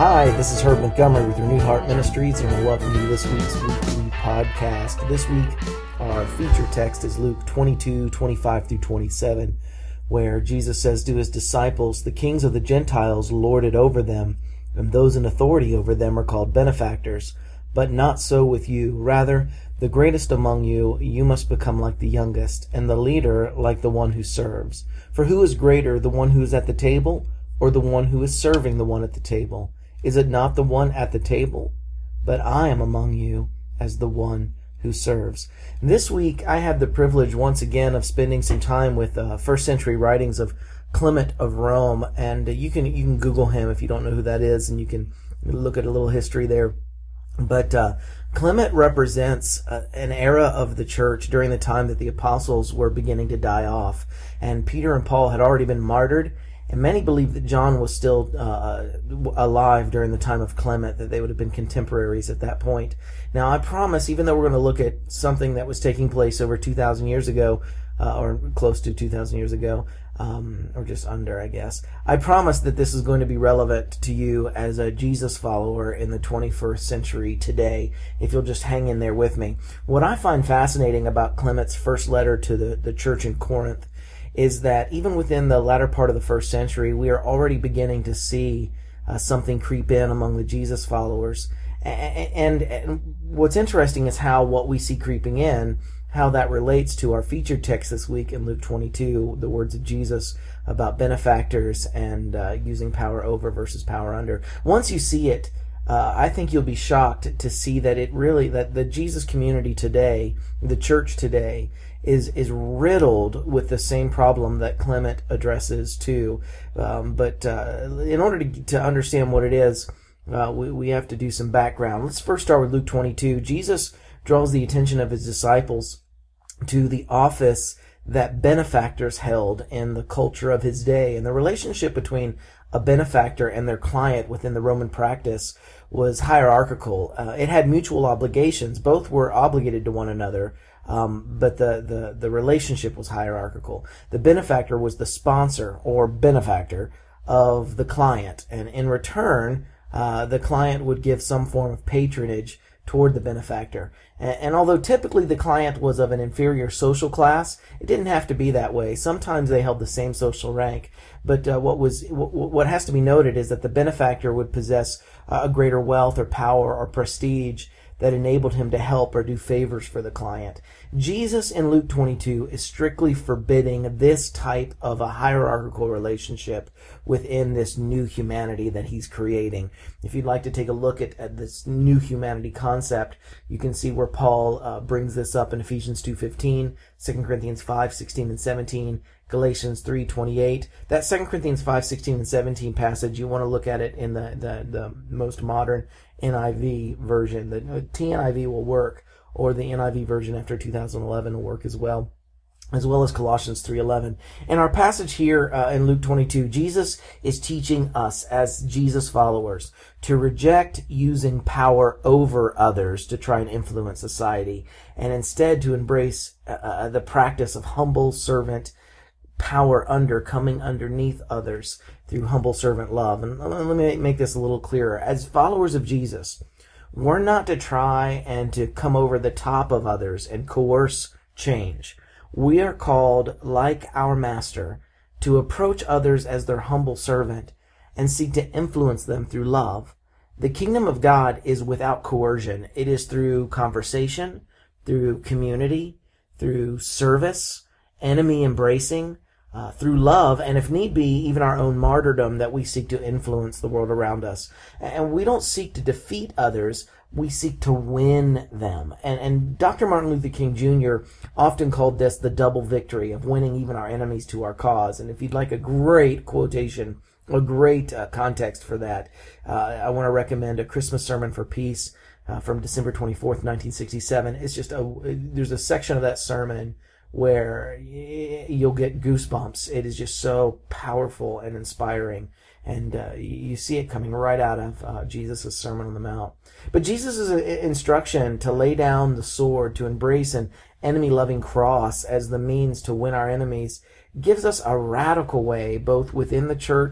Hi, this is Herb Montgomery with Renewed Heart Ministries, and I welcome you to this week's weekly podcast. This week, our feature text is Luke 22:25 through 27, where Jesus says to his disciples, "The kings of the Gentiles lord it over them, and those in authority over them are called benefactors. But not so with you. Rather, the greatest among you, you must become like the youngest, and the leader like the one who serves. For who is greater, the one who is at the table, or the one who is serving the one at the table? Is it not the one at the table? But I am among you as the one who serves." This week, I had the privilege once again of spending some time with first century writings of Clement of Rome, and you can Google him if you don't know who that is, and you can look at a little history there. But Clement represents an era of the church during the time that the apostles were beginning to die off, and Peter and Paul had already been martyred. And many believe that John was still alive during the time of Clement, that they would have been contemporaries at that point. Now, I promise, even though we're going to look at something that was taking place over 2,000 years ago, or close to 2,000 years ago, or just under, I guess, I promise that this is going to be relevant to you as a Jesus follower in the 21st century today, if you'll just hang in there with me. What I find fascinating about Clement's first letter to the church in Corinth is that even within the latter part of the first century, we are already beginning to see something creep in among the Jesus followers. And what's interesting is how what we see creeping in, how that relates to our featured text this week in Luke 22, the words of Jesus about benefactors and using power over versus power under. Once you see it, I think you'll be shocked to see that that the Jesus community today, the church today, is riddled with the same problem that Clement addresses too. But in order to understand what it is, we have to do some background. Let's first start with Luke 22. Jesus draws the attention of his disciples to the office that benefactors held in the culture of his day. And the relationship between a benefactor and their client within the Roman practice was hierarchical. It had mutual obligations. Both were obligated to one another. But the relationship was hierarchical. The benefactor was the sponsor or benefactor of the client, and in return, the client would give some form of patronage toward the benefactor. And although typically the client was of an inferior social class, it didn't have to be that way. Sometimes they held the same social rank. But what has to be noted is that the benefactor would possess a greater wealth or power or prestige that enabled him to help or do favors for the client. Jesus in Luke 22 is strictly forbidding this type of a hierarchical relationship within this new humanity that he's creating. If you'd like to take a look at this new humanity concept, you can see where Paul brings this up in Ephesians 2:15, 2 Corinthians 5:16 and 17, Galatians 3:28. That 2 Corinthians 5:16 and 17 passage, you want to look at it in the most modern NIV version. The TNIV will work, or the NIV version after 2011 will work as well as Colossians 3:11. In our passage here in Luke 22, Jesus is teaching us as Jesus followers to reject using power over others to try and influence society, and instead to embrace the practice of humble servant power under, coming underneath others through humble servant love. And let me make this a little clearer. As followers of Jesus, we're not to try and to come over the top of others and coerce change. We are called, like our master, to approach others as their humble servant and seek to influence them through love. The kingdom of God is without coercion. It is through conversation, through community, through service, enemy embracing, through love, and if need be, even our own martyrdom, that we seek to influence the world around us. And we don't seek to defeat others, we seek to win them. And Dr. Martin Luther King Jr. often called this the double victory of winning even our enemies to our cause. And if you'd like a great quotation, a great context for that, I want to recommend A Christmas Sermon for Peace from December 24th, 1967. It's just there's a section of that sermon where you'll get goosebumps. It is just so powerful and inspiring. And you see it coming right out of Jesus' Sermon on the Mount. But Jesus' instruction to lay down the sword, to embrace an enemy-loving cross as the means to win our enemies, gives us a radical way, both within the church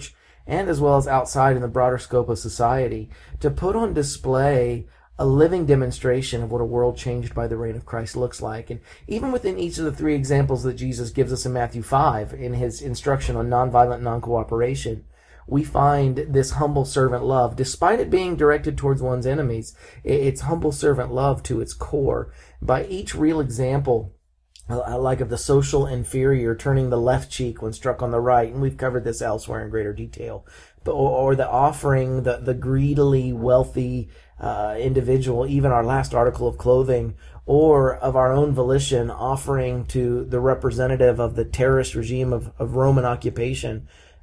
and as well as outside in the broader scope of society, to put on display a living demonstration of what a world changed by the reign of Christ looks like. And even within each of the three examples that Jesus gives us in Matthew 5, in his instruction on nonviolent non-cooperation, we find this humble servant love. Despite it being directed towards one's enemies, it's humble servant love to its core. By each real example, like of the social inferior turning the left cheek when struck on the right, and we've covered this elsewhere in greater detail, or the offering the greedily wealthy individual, even our last article of clothing, or of our own volition offering to the representative of the terrorist regime of Roman occupation,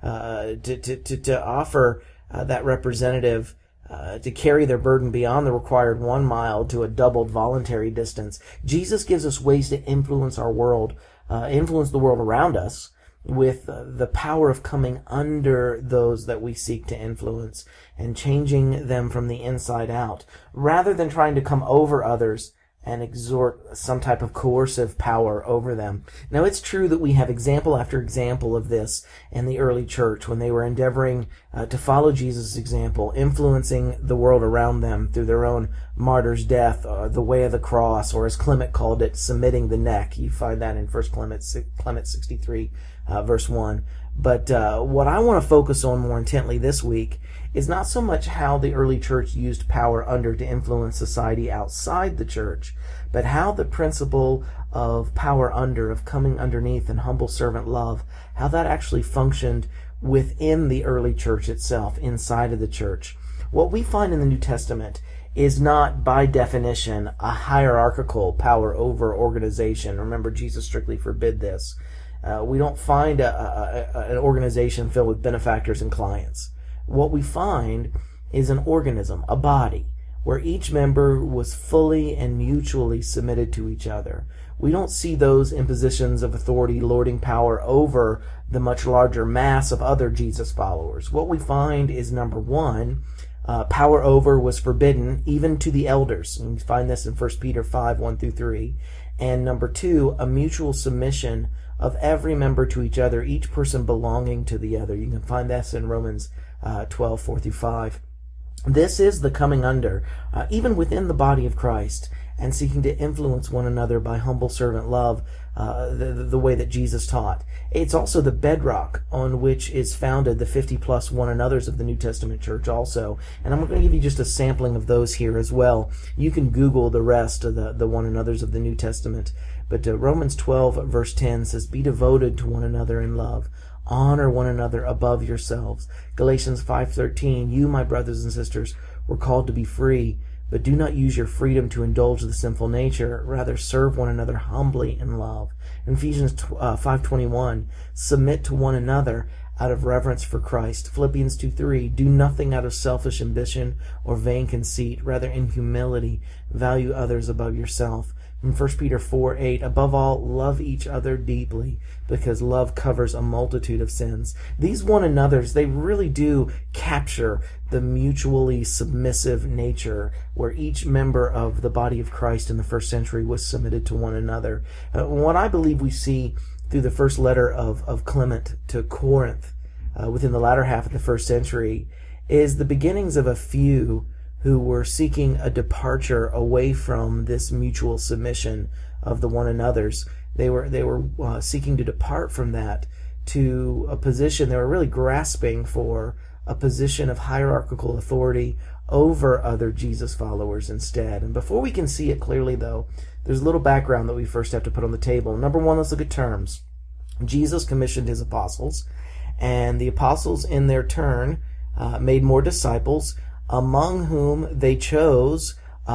to offer that representative to carry their burden beyond the required 1 mile to a doubled voluntary distance. Jesus gives us ways to influence our world, influence the world around us with the power of coming under those that we seek to influence and changing them from the inside out, rather than trying to come over others and exert some type of coercive power over them. Now, it's true that we have example after example of this in the early church when they were endeavoring to follow Jesus' example, influencing the world around them through their own martyr's death, the way of the cross, or as Clement called it, submitting the neck. You find that in 1 Clement 63, verse 1. But what I want to focus on more intently this week is not so much how the early church used power under to influence society outside the church, but how the principle of power under, of coming underneath and humble servant love, how that actually functioned within the early church itself, inside of the church. What we find in the New Testament is not, by definition, a hierarchical power over organization. Remember, Jesus strictly forbid this. We don't find an organization filled with benefactors and clients. What we find is an organism, a body, where each member was fully and mutually submitted to each other. We don't see those in positions of authority lording power over the much larger mass of other Jesus followers. What we find is, number one, power over was forbidden even to the elders. And you find this in 1 Peter 5, 1 through 3. And number two, a mutual submission of every member to each other, each person belonging to the other. You can find this in Romans 12, 4 through 5. This is the coming under, even within the body of Christ, and seeking to influence one another by humble servant love, the way that Jesus taught. It's also the bedrock on which is founded the 50-plus one another's of the New Testament church also. And I'm going to give you just a sampling of those here as well. You can Google the rest of the one another's of the New Testament. But Romans 12, verse 10 says, "Be devoted to one another in love. Honor one another above yourselves." Galatians 5:13, "You, my brothers and sisters, were called to be free, but do not use your freedom to indulge the sinful nature. Rather, serve one another humbly in love." In Ephesians 5:21, "Submit to one another out of reverence for Christ." Philippians 2:3, "Do nothing out of selfish ambition or vain conceit. Rather, in humility, value others above yourself." In 1 Peter 4:8, "Above all, love each other deeply, because love covers a multitude of sins." These one another's, they really do capture the mutually submissive nature where each member of the body of Christ in the first century was submitted to one another. What I believe we see through the first letter of Clement to Corinth, within the latter half of the first century, is the beginnings of a few who were seeking a departure away from this mutual submission of the one another's. They were seeking to depart from that to a position. They were really grasping for a position of hierarchical authority over other Jesus followers instead. And before we can see it clearly, though, there's a little background that we first have to put on the table. Number one, let's look at terms. Jesus commissioned his apostles, and the apostles in their turn made more disciples, among whom they chose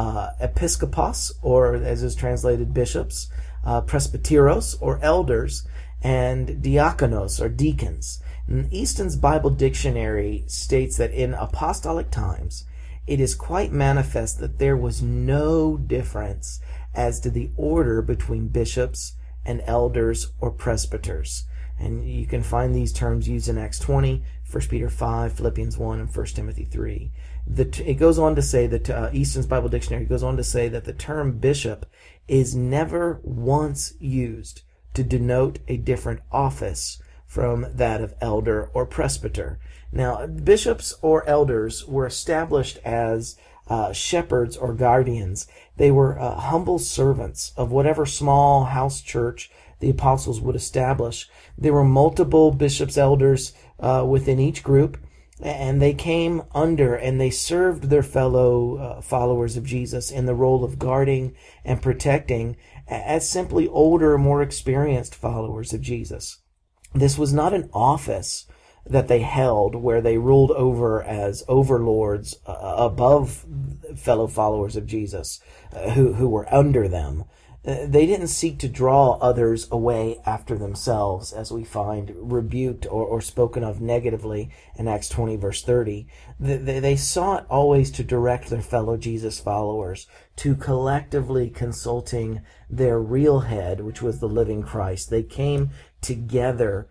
episkopos, or as is translated bishops, presbyteros, or elders, and diakonos, or deacons. And Easton's Bible Dictionary states that in apostolic times, it is quite manifest that there was no difference as to the order between bishops and elders or presbyters. And you can find these terms used in Acts 20, 1 Peter 5, Philippians 1, and 1 Timothy 3. It goes on to say that, Easton's Bible Dictionary goes on to say that the term bishop is never once used to denote a different office from that of elder or presbyter. Now, bishops or elders were established as shepherds or guardians. They were humble servants of whatever small house church the apostles would establish. There were multiple bishops, elders within each group, and they came under and they served their fellow followers of Jesus in the role of guarding and protecting as simply older, more experienced followers of Jesus. This was not an office that they held where they ruled over as overlords above fellow followers of Jesus who were under them. They didn't seek to draw others away after themselves, as we find rebuked or spoken of negatively in Acts 20 verse 30. They sought always to direct their fellow Jesus followers to collectively consulting their real head, which was the living Christ. They came together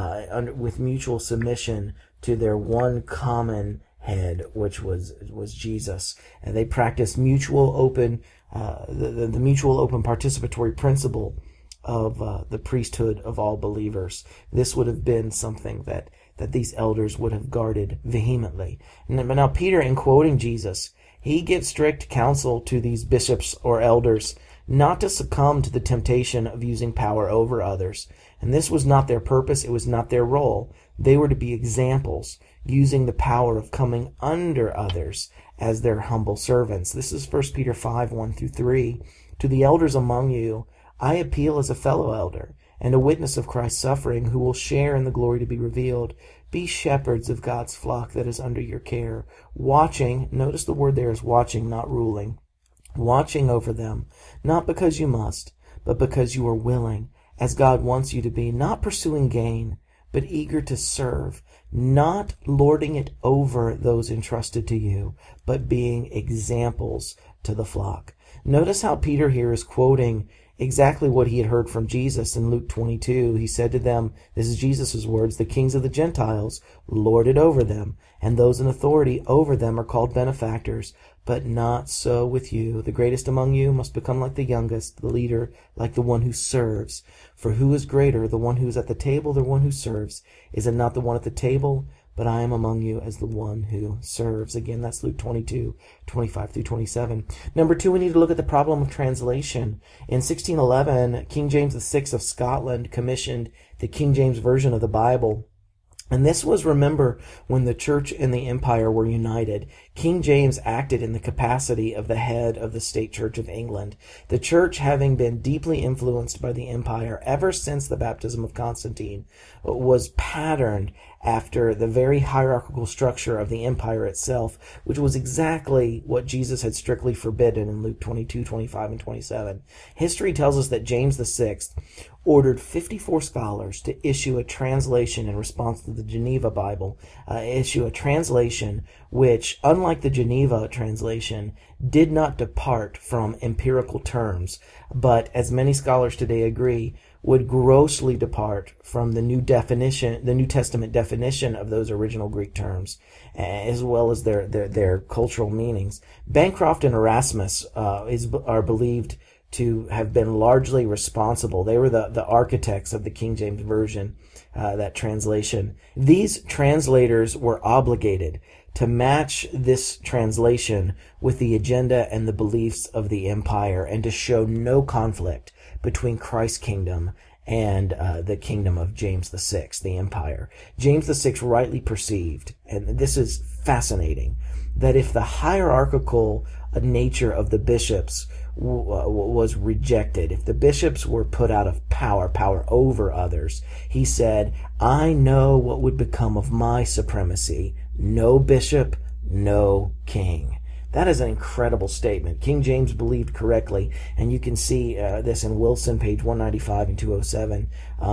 with mutual submission to their one common head, which was Jesus. And they practiced mutual open the mutual open participatory principle of the priesthood of all believers. This would have been something that these elders would have guarded vehemently. But now Peter, in quoting Jesus, he gives strict counsel to these bishops or elders not to succumb to the temptation of using power over others. And this was not their purpose. It was not their role. They were to be examples, using the power of coming under others as their humble servants. This is 1 Peter 5, 1-3. To the elders among you, I appeal as a fellow elder and a witness of Christ's suffering, who will share in the glory to be revealed. Be shepherds of God's flock that is under your care, watching, notice the word there is watching, not ruling, watching over them, not because you must, but because you are willing, as God wants you to be, not pursuing gain, but eager to serve, not lording it over those entrusted to you, but being examples to the flock. Notice how Peter here is quoting exactly what he had heard from Jesus in Luke 22. He said to them, this is Jesus' words, the kings of the Gentiles lord it over them, and those in authority over them are called benefactors. But not so with you. The greatest among you must become like the youngest, the leader like the one who serves. For who is greater, the one who is at the table, or the one who serves? Is it not the one at the table? But I am among you as the one who serves. Again, that's Luke 22, 25-27. Number 2, we need to look at the problem of translation. In 1611, King James VI of Scotland commissioned the King James Version of the Bible. And this was, remember, when the church and the empire were united. King James acted in the capacity of the head of the state church of England. The church, having been deeply influenced by the empire ever since the baptism of Constantine, was patterned after the very hierarchical structure of the empire itself, which was exactly what Jesus had strictly forbidden in Luke 22, 25, and 27. History tells us that James VI ordered 54 scholars to issue a translation in response to the Geneva Bible, issue a translation which, unlike the Geneva translation, did not depart from empirical terms, but, as many scholars today agree, would grossly depart from the New Testament definition of those original Greek terms, as well as their cultural meanings. Bancroft and Erasmus are believed to have been largely responsible. They were the architects of the King James Version, that translation. These translators were obligated to match this translation with the agenda and the beliefs of the empire, and to show no conflict between Christ's kingdom and the kingdom of James VI, the empire. James VI rightly perceived, and this is fascinating, that if the hierarchical nature of the bishops was rejected, if the bishops were put out of power over others, he said, I know what would become of my supremacy. No bishop, no king. That is an incredible statement. King James believed correctly, and you can see this in Wilson, page 195 and 207,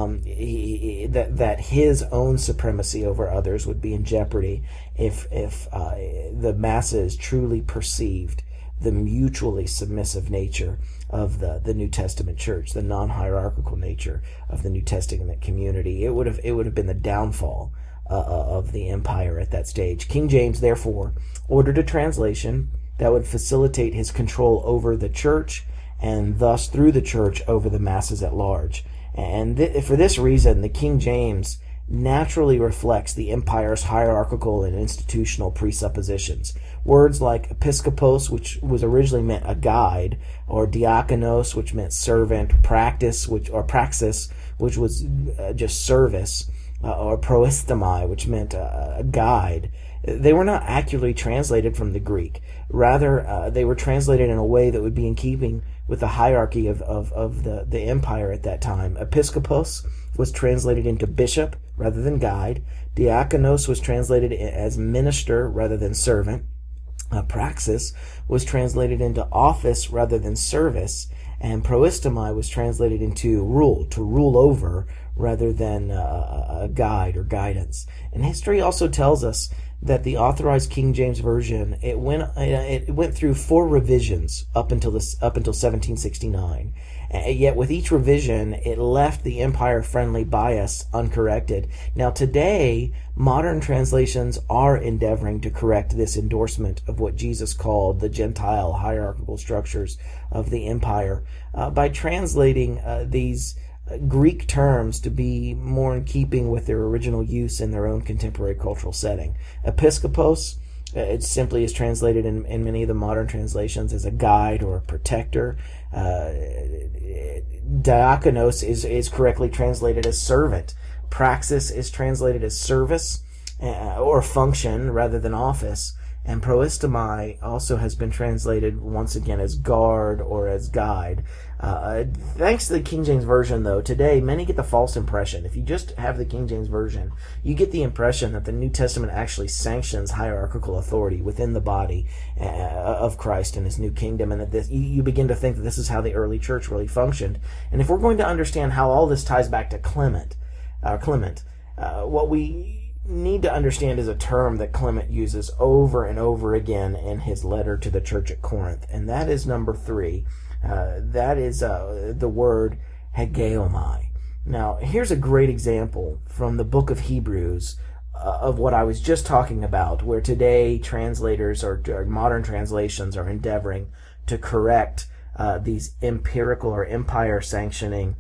that his own supremacy over others would be in jeopardy if the masses truly perceived the mutually submissive nature of the New Testament church, the non-hierarchical nature of the New Testament community. It would have been the downfall of the empire at that stage. King James, therefore, ordered a translation that would facilitate his control over the church, and thus through the church over the masses at large. And for this reason, the King James naturally reflects the empire's hierarchical and institutional presuppositions. Words like episkopos, which was originally meant a guide, or diakonos, which meant servant, praxis, which was just service, or proistemi, which meant a guide. They were not accurately translated from the Greek. Rather, they were translated in a way that would be in keeping with the hierarchy of the empire at that time. Episkopos was translated into bishop rather than guide. Diakonos was translated as minister rather than servant. Praxis was translated into office rather than service. And proistemi was translated into rule, to rule over, rather than a guide or guidance. And history also tells us that the Authorized King James Version, it went through 4 revisions up until 1769. Yet with each revision, it left the empire-friendly bias uncorrected. Now today, modern translations are endeavoring to correct this endorsement of what Jesus called the Gentile hierarchical structures of the empire by translating these Greek terms to be more in keeping with their original use in their own contemporary cultural setting. Episkopos, it simply is translated in many of the modern translations as a guide or a protector. Diakonos is correctly translated as servant. Praxis is translated as service or function rather than office. And proistemi also has been translated once again as guard or as guide. Thanks to the King James Version, though, today many get the false impression. If you just have the King James Version, you get the impression that the New Testament actually sanctions hierarchical authority within the body of Christ and his new kingdom, and that you begin to think that this is how the early church really functioned. And if we're going to understand how all this ties back to Clement, what we need to understand is a term that Clement uses over and over again in his letter to the church at Corinth, and that is number 3. That is the word hegeomai. Now, here's a great example from the book of Hebrews of what I was just talking about, where today translators or modern translations are endeavoring to correct these empirical or empire sanctioning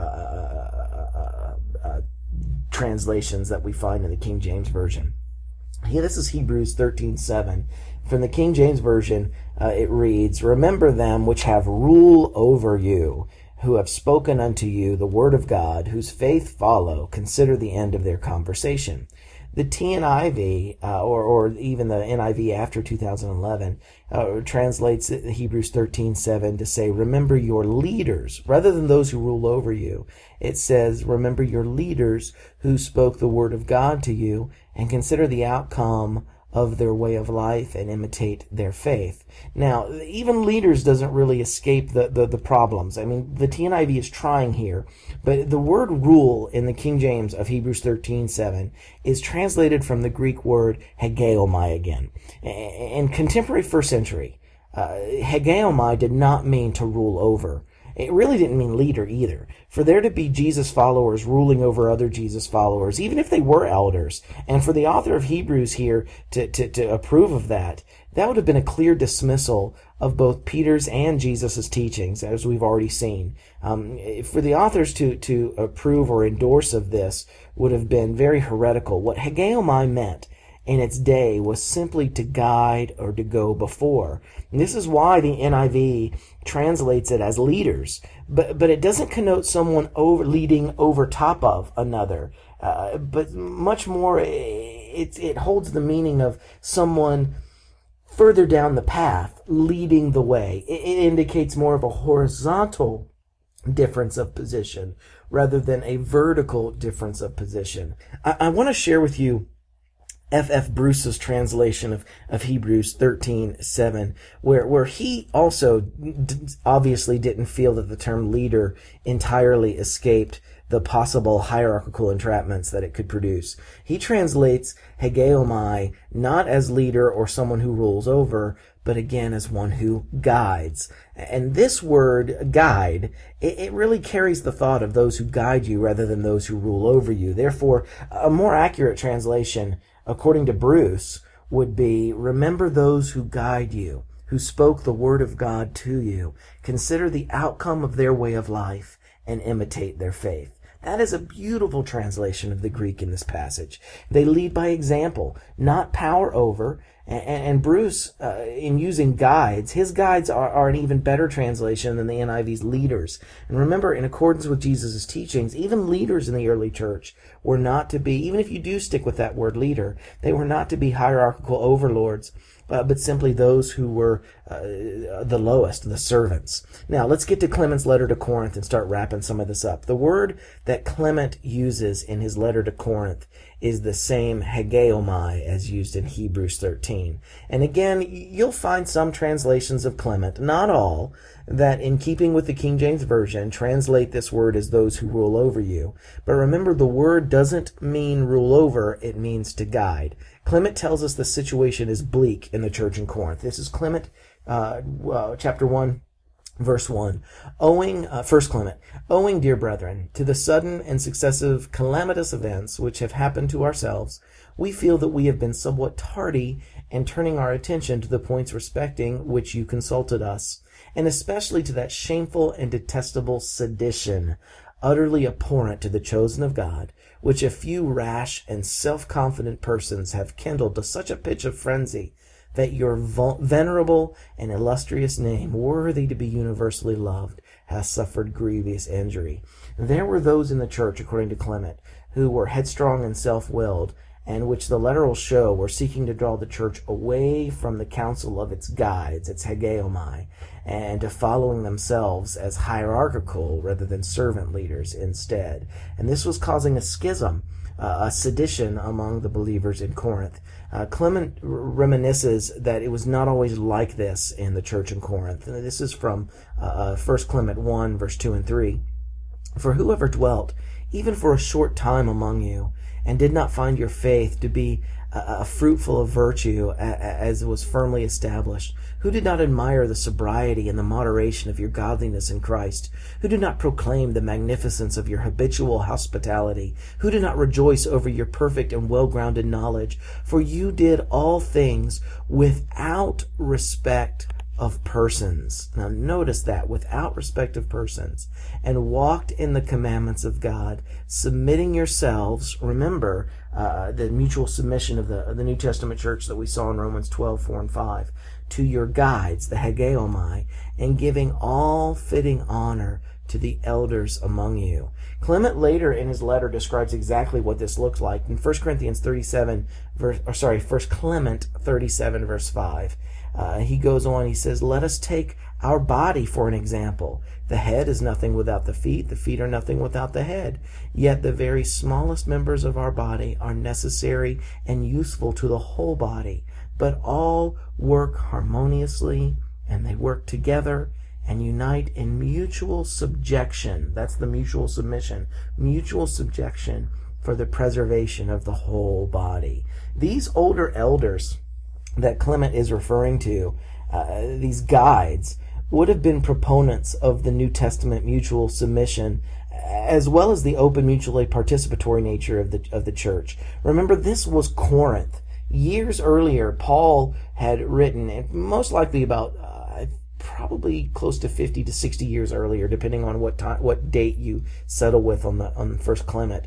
translations that we find in the King James Version. Here, this is Hebrews 13:7. From the King James Version, it reads, "Remember them which have rule over you, who have spoken unto you the word of God, whose faith follow. Consider the end of their conversation." The TNIV, or even the NIV after 2011, translates Hebrews 13:7 to say, "Remember your leaders," rather than those who rule over you. It says, "Remember your leaders who spoke the word of God to you, and consider the outcome of their way of life and imitate their faith." Now, even leaders doesn't really escape the problems. I mean, the TNIV is trying here, but the word rule in the King James of Hebrews 13:7 is translated from the Greek word hegeomai again. In contemporary first century, hegeomai did not mean to rule over. It really didn't mean leader either. For there to be Jesus followers ruling over other Jesus followers, even if they were elders, and for the author of Hebrews here to approve of that, that would have been a clear dismissal of both Peter's and Jesus' teachings, as we've already seen. For the authors to approve or endorse of this would have been very heretical. What hegeomai meant in its day was simply to guide or to go before. And this is why the NIV translates it as leaders, but it doesn't connote someone leading over top of another, but much more it holds the meaning of someone further down the path leading the way. It indicates more of a horizontal difference of position rather than a vertical difference of position. I want to share with you F.F. Bruce's translation of Hebrews 13:7, where he also obviously didn't feel that the term leader entirely escaped the possible hierarchical entrapments that it could produce. He translates hegeomai not as leader or someone who rules over, but again as one who guides. And this word, guide, it really carries the thought of those who guide you rather than those who rule over you. Therefore, a more accurate translation, according to Bruce, would be, remember those who guide you, who spoke the word of God to you. Consider the outcome of their way of life and imitate their faith. That is a beautiful translation of the Greek in this passage. They lead by example, not power over. And Bruce, in using guides, his guides are an even better translation than the NIV's leaders. And remember, in accordance with Jesus' teachings, even leaders in the early church were not to be, even if you do stick with that word leader, they were not to be hierarchical overlords, but simply those who were the lowest, the servants. Now, let's get to Clement's letter to Corinth and start wrapping some of this up. The word that Clement uses in his letter to Corinth is the same hegeomai as used in Hebrews 13. And again, you'll find some translations of Clement, not all, that in keeping with the King James Version, translate this word as those who rule over you. But remember, the word doesn't mean rule over, it means to guide. Clement tells us the situation is bleak in the church in Corinth. This is Clement, chapter 1, verse 1. First Clement, owing, dear brethren, to the sudden and successive calamitous events which have happened to ourselves, we feel that we have been somewhat tardy in turning our attention to the points respecting which you consulted us, and especially to that shameful and detestable sedition, utterly abhorrent to the chosen of God, which a few rash and self-confident persons have kindled to such a pitch of frenzy, that your venerable and illustrious name, worthy to be universally loved, has suffered grievous injury. There were those in the church, according to Clement, who were headstrong and self-willed, and which the letter will show were seeking to draw the church away from the counsel of its guides, its hegeomai, and to following themselves as hierarchical rather than servant leaders instead. And this was causing a schism, a sedition among the believers in Corinth. Clement reminisces that it was not always like this in the church in Corinth. And this is from 1 Clement 1, verse 2 and 3. For whoever dwelt, even for a short time among you, and did not find your faith to be fruitful of virtue as it was firmly established, who did not admire the sobriety and the moderation of your godliness in Christ, who did not proclaim the magnificence of your habitual hospitality, who did not rejoice over your perfect and well-grounded knowledge, for you did all things without respect of persons. Now notice that, without respect of persons, and walked in the commandments of God, submitting yourselves, remember the mutual submission of the New Testament church that we saw in Romans 12, 4 and 5, to your guides, the hegeomai, and giving all fitting honor to the elders among you. Clement later in his letter describes exactly what this looks like in 1 Clement 37, verse 5. He goes on, he says, let us take our body for an example. The head is nothing without the feet are nothing without the head. Yet the very smallest members of our body are necessary and useful to the whole body. But all work harmoniously, and they work together and unite in mutual subjection. That's the mutual submission. Mutual subjection for the preservation of the whole body. These older elders that Clement is referring to, these guides, would have been proponents of the New Testament mutual submission, as well as the open, mutually participatory nature of the church. Remember, this was Corinth. Years earlier, Paul had written, and most likely about probably close to 50 to 60 years earlier, depending on what date you settle with on First Clement.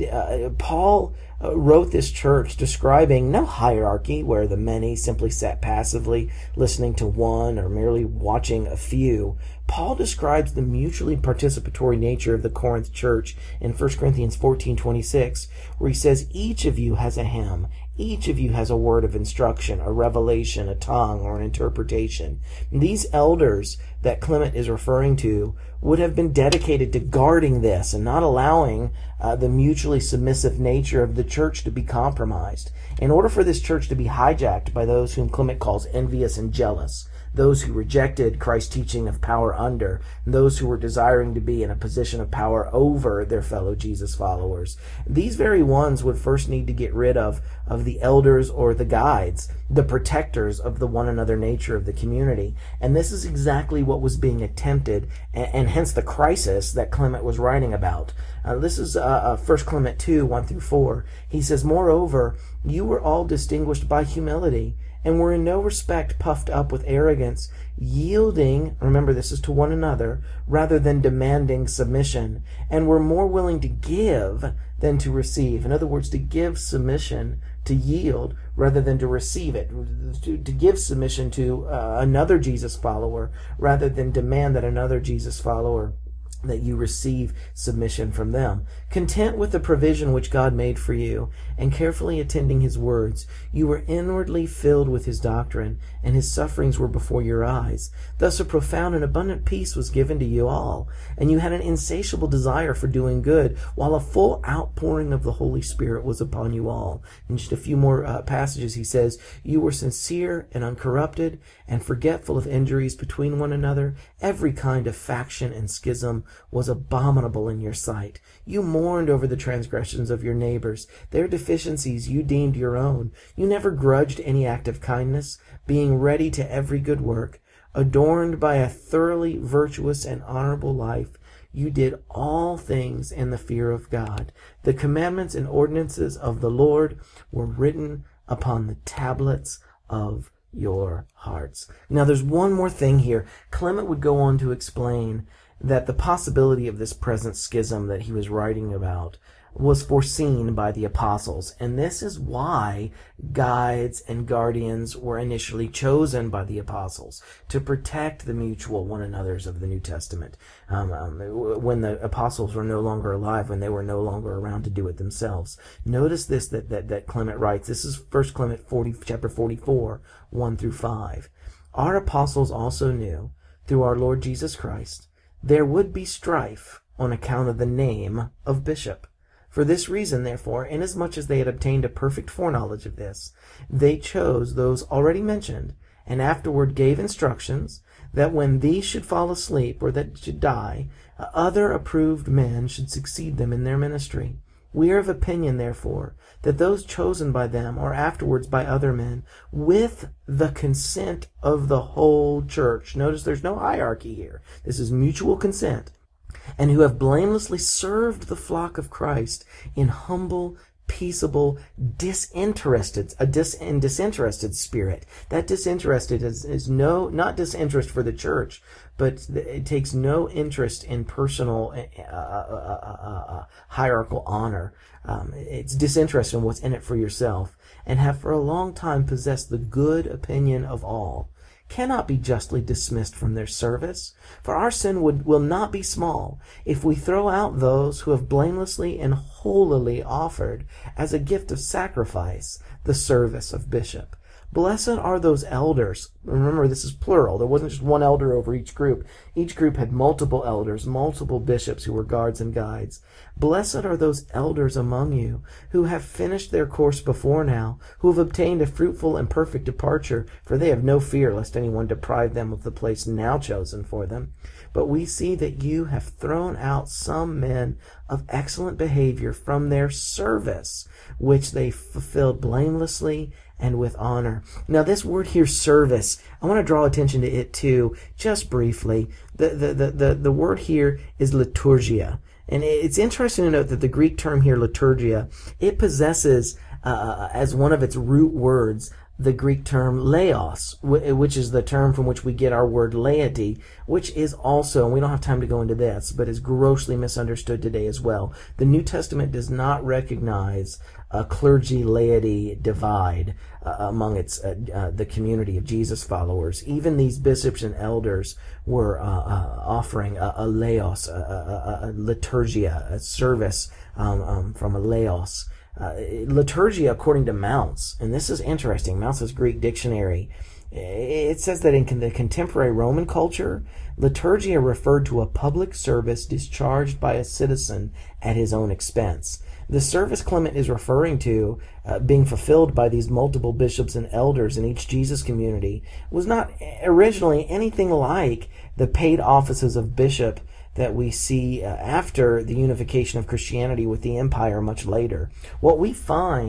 Paul wrote this church describing no hierarchy where the many simply sat passively listening to one or merely watching a few. Paul describes the mutually participatory nature of the Corinth church in 1 Corinthians 14:26, where he says, each of you has a hymn, each of you has a word of instruction, a revelation, a tongue, or an interpretation. These elders that Clement is referring to would have been dedicated to guarding this and not allowing the mutually submissive nature of the church to be compromised. In order for this church to be hijacked by those whom Clement calls envious and jealous, those who rejected Christ's teaching of power under, and those who were desiring to be in a position of power over their fellow Jesus followers. These very ones would first need to get rid of the elders or the guides, the protectors of the one another nature of the community. And this is exactly what was being attempted, and hence the crisis that Clement was writing about. This is 1 Clement 2, 1 through 4. He says, moreover, you were all distinguished by humility and were in no respect puffed up with arrogance, yielding, remember this is to one another, rather than demanding submission, and were more willing to give than to receive. In other words, to give submission, to yield, rather than to receive it. To give submission to another Jesus follower, rather than demand that another Jesus follower that you receive submission from them. Content with the provision which God made for you, and carefully attending his words, you were inwardly filled with his doctrine, and his sufferings were before your eyes. Thus a profound and abundant peace was given to you all, and you had an insatiable desire for doing good, while a full outpouring of the Holy Spirit was upon you all. In just a few more passages he says, you were sincere and uncorrupted, and forgetful of injuries between one another. Every kind of faction and schism was abominable in your sight. You mourned over the transgressions of your neighbors. Their deficiencies you deemed your own. You never grudged any act of kindness, being ready to every good work. Adorned by a thoroughly virtuous and honorable life, you did all things in the fear of God. The commandments and ordinances of the Lord were written upon the tablets of your hearts. Now there's one more thing here. Clement would go on to explain that the possibility of this present schism that he was writing about was foreseen by the apostles, and this is why guides and guardians were initially chosen by the apostles, to protect the mutual one another's of the New Testament when the apostles were no longer alive, when they were no longer around to do it themselves. Notice this that Clement writes. This is 1 Clement chapter 44, 1 through 5. Our apostles also knew, through our Lord Jesus Christ, there would be strife on account of the name of bishop. For this reason, therefore, inasmuch as they had obtained a perfect foreknowledge of this, they chose those already mentioned, and afterward gave instructions, that when these should fall asleep, or that should die, other approved men should succeed them in their ministry. We are of opinion, therefore, that those chosen by them, or afterwards by other men, with the consent of the whole church, notice there's no hierarchy here, this is mutual consent, and who have blamelessly served the flock of Christ in humble, peaceable, disinterested spirit. That disinterested is not disinterest for the church, but it takes no interest in personal hierarchical honor. It's disinterest in what's in it for yourself, and have for a long time possessed the good opinion of all, cannot be justly dismissed from their service. For our sin will not be small if we throw out those who have blamelessly and holily offered as a gift of sacrifice the service of bishop. Blessed are those elders. Remember, this is plural. There wasn't just one elder over each group. Each group had multiple elders, multiple bishops who were guards and guides. Blessed are those elders among you who have finished their course before now, who have obtained a fruitful and perfect departure, for they have no fear lest anyone deprive them of the place now chosen for them. But we see that you have thrown out some men of excellent behavior from their service, which they fulfilled blamelessly and with honor. Now this word here, service, I want to draw attention to it too, just briefly. The word here is liturgia. And it's interesting to note that the Greek term here, liturgia, it possesses as one of its root words the Greek term laos, which is the term from which we get our word laity, which is also, and we don't have time to go into this, but is grossly misunderstood today as well. The New Testament does not recognize a clergy-laity divide among the community of Jesus followers. Even these bishops and elders were offering a laos, a liturgia, a service from a laos. Liturgia, according to Mounce, and this is interesting, Mounce's Greek dictionary, it says that in the contemporary Roman culture, liturgia referred to a public service discharged by a citizen at his own expense. The service Clement is referring to, being fulfilled by these multiple bishops and elders in each Jesus community, was not originally anything like the paid offices of bishop that we see after the unification of Christianity with the empire much later. What we find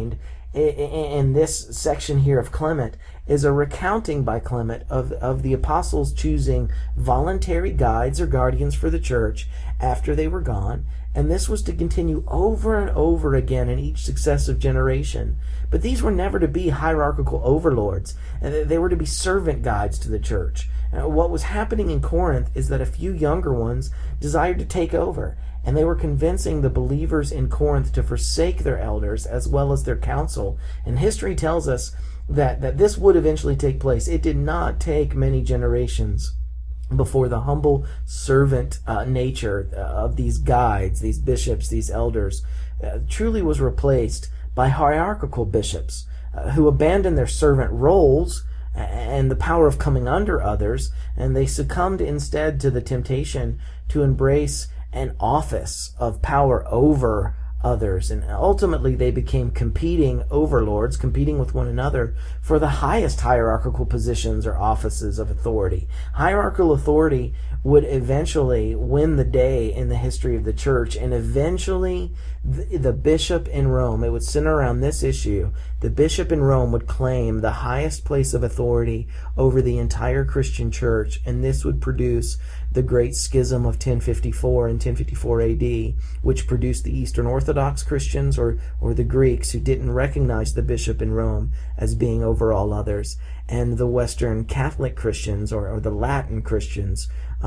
in this section here of Clement is a recounting by Clement of the apostles choosing voluntary guides or guardians for the church after they were gone, and this was to continue over and over again in each successive generation. But these were never to be hierarchical overlords, and they were to be servant guides to the church. What was happening in Corinth is that a few younger ones desired to take over, and they were convincing the believers in Corinth to forsake their elders as well as their council. And history tells us that this would eventually take place. It did not take many generations before the humble servant nature of these guides, these bishops, these elders, truly was replaced by hierarchical bishops who abandoned their servant roles and the power of coming under others, and they succumbed instead to the temptation to embrace an office of power over others. And ultimately they became competing overlords, competing with one another for the highest hierarchical positions or offices of authority. Hierarchical authority would eventually win the day in the history of the church, and eventually the bishop in Rome, it would center around this issue. The bishop in Rome would claim the highest place of authority over the entire Christian church, and this would produce the Great Schism of 1054 and 1054 AD, which produced the Eastern Orthodox Christians or the Greeks who didn't recognize the bishop in Rome as being over all others, and the Western Catholic Christians or the Latin Christians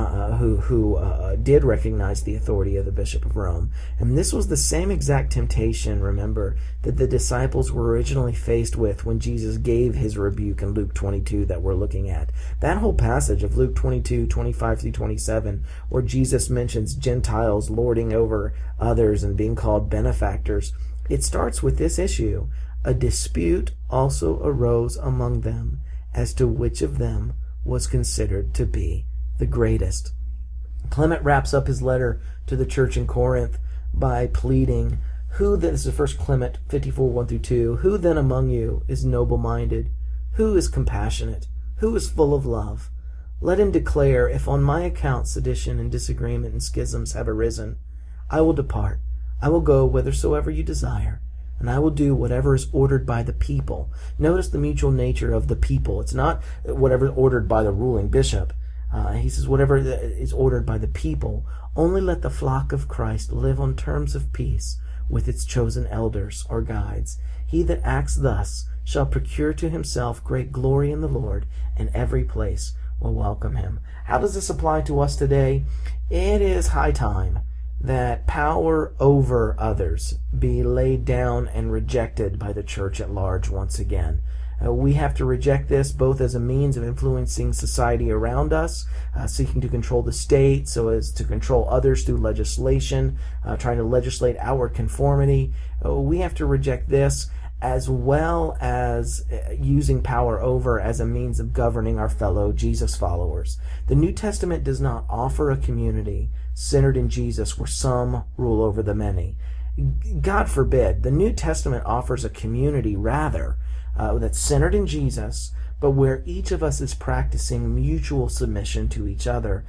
who did recognize the authority of the Bishop of Rome. And this was the same exact temptation, remember, that the disciples were originally faced with when Jesus gave his rebuke in Luke 22 that we're looking at. That whole passage of Luke 22, 25 through 27, where Jesus mentions Gentiles lording over others and being called benefactors, it starts with this issue. A dispute also arose among them as to which of them was considered to be the greatest. Clement wraps up his letter to the church in Corinth by pleading, this is 1 Clement 54, 1 through 2, who then among you is noble-minded? Who is compassionate? Who is full of love? Let him declare, if on my account sedition and disagreement and schisms have arisen, I will depart. I will go whithersoever you desire, and I will do whatever is ordered by the people. Notice the mutual nature of the people. It's not whatever is ordered by the ruling bishop. He says whatever is ordered by the people. Only let the flock of Christ live on terms of peace with its chosen elders or guides. He that acts thus shall procure to himself great glory in the Lord, and every place will welcome him. How does this apply to us today? It is high time that power over others be laid down and rejected by the church at large once again. We have to reject this both as a means of influencing society around us, seeking to control the state so as to control others through legislation, trying to legislate outward conformity. We have to reject this as well as using power over as a means of governing our fellow Jesus followers. The New Testament does not offer a community centered in Jesus where some rule over the many. God forbid. The New Testament offers a community, rather, that's centered in Jesus, but where each of us is practicing mutual submission to each other,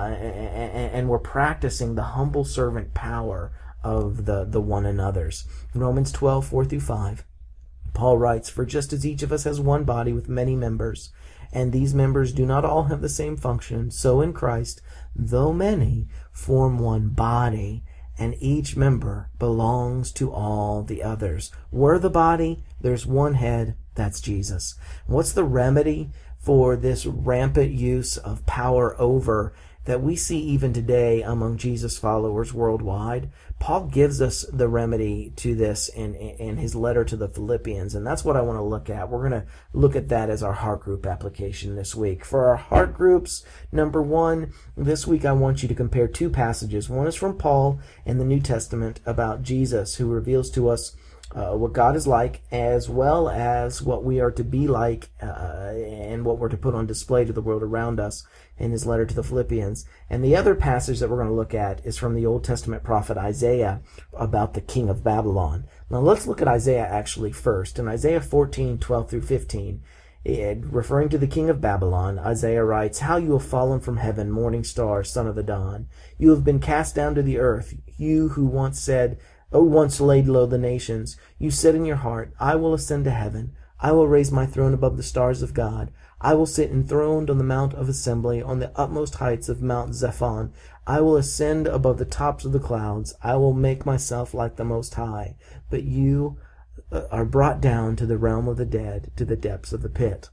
and we're practicing the humble servant power of the one another's. Romans 12, 4 through 5. Paul writes, for just as each of us has one body with many members, and these members do not all have the same function, so in Christ, though many, form one body, and each member belongs to all the others. We're the body, there's one head, that's Jesus. What's the remedy for this rampant use of power over that we see even today among Jesus followers worldwide? Paul gives us the remedy to this in his letter to the Philippians, and that's what I want to look at. We're going to look at that as our heart group application this week. For our heart groups, number one, this week I want you to compare two passages. One is from Paul in the New Testament about Jesus, who reveals to us what God is like, as well as what we are to be like and what we're to put on display to the world around us in his letter to the Philippians. And the other passage that we're going to look at is from the Old Testament prophet Isaiah about the king of Babylon. Now let's look at Isaiah actually first. In Isaiah 14, 12 through 15, referring to the king of Babylon, Isaiah writes, how you have fallen from heaven, morning star, son of the dawn. You have been cast down to the earth, you who once said, who once laid low the nations. You said in your heart, I will ascend to heaven. I will raise my throne above the stars of God. I will sit enthroned on the mount of assembly, on the utmost heights of Mount Zephon. I will ascend above the tops of the clouds. I will make myself like the Most High. But you are brought down to the realm of the dead, to the depths of the pit.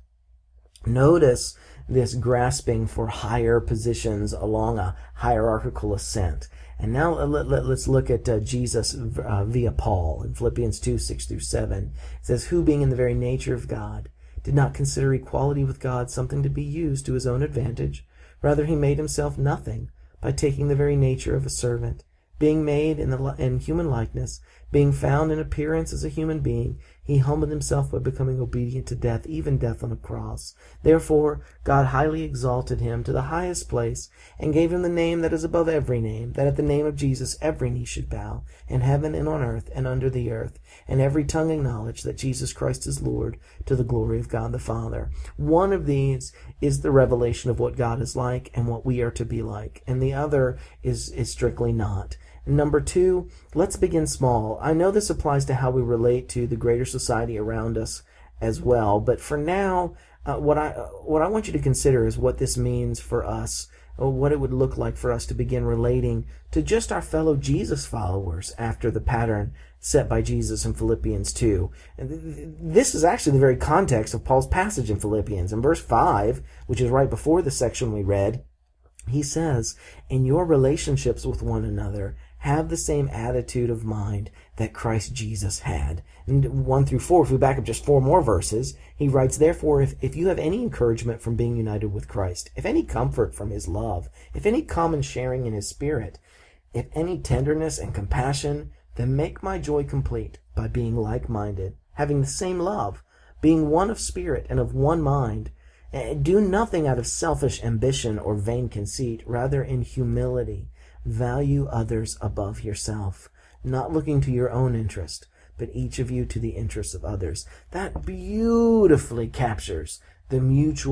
Notice this grasping for higher positions along a hierarchical ascent. And now let's look at Jesus via Paul in Philippians 2, 6-7. It says, who being in the very nature of God, did not consider equality with God something to be used to his own advantage. Rather, he made himself nothing by taking the very nature of a servant, being made in human likeness, being found in appearance as a human being. He humbled himself by becoming obedient to death, even death on a cross. Therefore, God highly exalted him to the highest place and gave him the name that is above every name, that at the name of Jesus every knee should bow, in heaven and on earth and under the earth, and every tongue acknowledge that Jesus Christ is Lord, to the glory of God the Father. One of these is the revelation of what God is like and what we are to be like, and the other is strictly not. Number 2, let's begin small. I know this applies to how we relate to the greater society around us as well, but for now, what I want you to consider is what this means for us, or what it would look like for us to begin relating to just our fellow Jesus followers after the pattern set by Jesus in Philippians 2. And this is actually the very context of Paul's passage in Philippians. In verse 5, which is right before the section we read, he says, in your relationships with one another, have the same attitude of mind that Christ Jesus had. And 1-4, if we back up just 4 more verses, he writes, therefore, if you have any encouragement from being united with Christ, if any comfort from his love, if any common sharing in his spirit, if any tenderness and compassion, then make my joy complete by being like-minded, having the same love, being one of spirit and of one mind. Do nothing out of selfish ambition or vain conceit, rather in humility value others above yourself, not looking to your own interest, but each of you to the interest of others. That beautifully captures the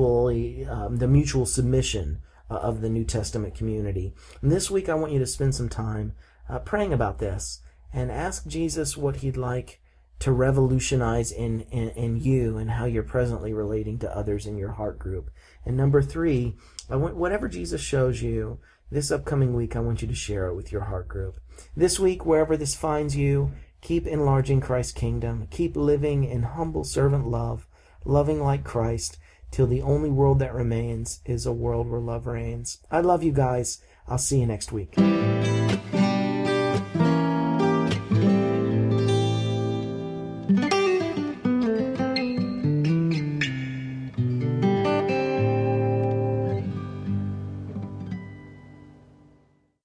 mutual submission of the New Testament community. And this week I want you to spend some time praying about this and ask Jesus what he'd like to revolutionize in you and how you're presently relating to others in your heart group. And number 3, whatever Jesus shows you this upcoming week, I want you to share it with your heart group. This week, wherever this finds you, keep enlarging Christ's kingdom. Keep living in humble servant love, loving like Christ, till the only world that remains is a world where love reigns. I love you guys. I'll see you next week. Thank you.